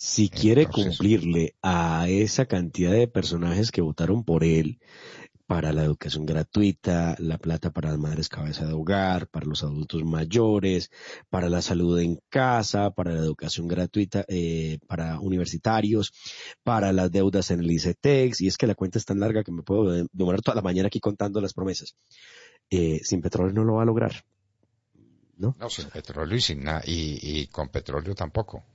si quiere Entonces, cumplirle a esa cantidad de personajes que votaron por él, para la educación gratuita, la plata para las madres cabeza de hogar, para los adultos mayores, para la salud en casa, para la educación gratuita para universitarios, para las deudas en el ICETEX, y es que la cuenta es tan larga que me puedo demorar toda la mañana aquí contando las promesas. Sin petróleo no lo va a lograr, ¿no? no, sin petróleo y sin nada, y con petróleo tampoco.